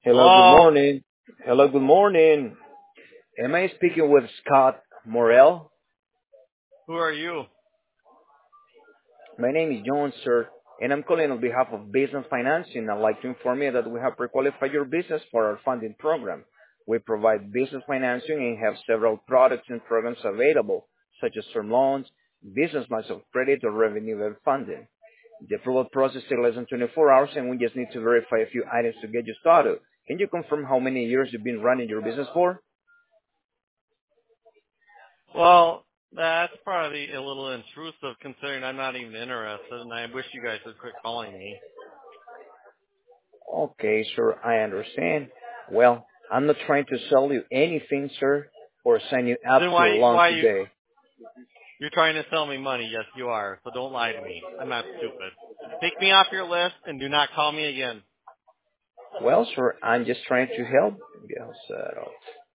Hello, good Hello, morning. Hello, good morning. Am I speaking with Scott Morel? who are you? My name is John, sir, and I'm calling on behalf of Business Financing. I'd like to inform you that we have pre-qualified your business for our funding program. We provide business financing and have several products and programs available, such as term loans, business lines of credit, or revenue-led funding. The approval process takes less than 24 hours, and we just need to verify a few items to get you started. Can you confirm how many years you've been running your business for? Well, that's probably a little intrusive considering I'm not even interested and I wish you guys would quit calling me. Okay, sir, I understand. Well, I'm not trying to sell you anything, sir, or sign you up Then to a loan why today. you're trying to sell me money? Yes, you are. So don't lie to me. I'm not stupid. Take me off your list and do not call me again. Well, sir, I'm just trying to help. Yes, sir.